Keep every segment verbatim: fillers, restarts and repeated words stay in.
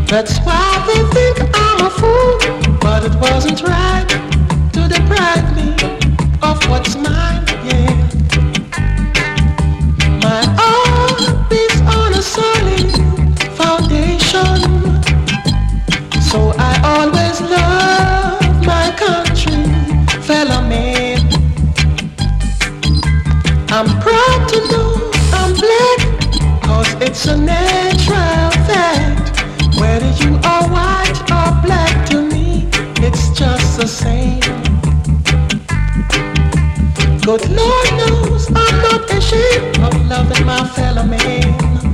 That's why they think I'm a fool, but it wasn't right to deprive me of what's mine, yeah. My all is on a solid foundation, so I always love my country, fellow man. I'm proud to know I'm black, cause it's a natural fact. Whether you are white or black, to me, it's just the same. Good Lord knows I'm not ashamed of loving my fellow man.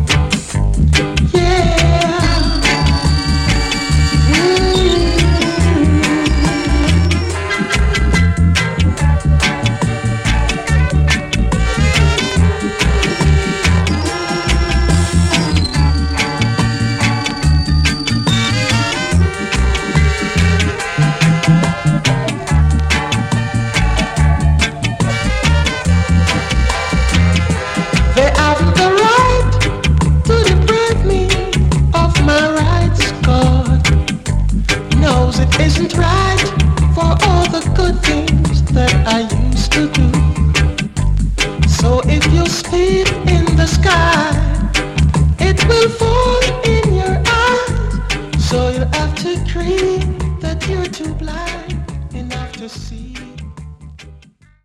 Yeah. Mm-hmm. Isn't right for all the good things that I used to do. So if you spit in the sky, it will fall in your eyes. So you have to agree that you're too blind enough to see.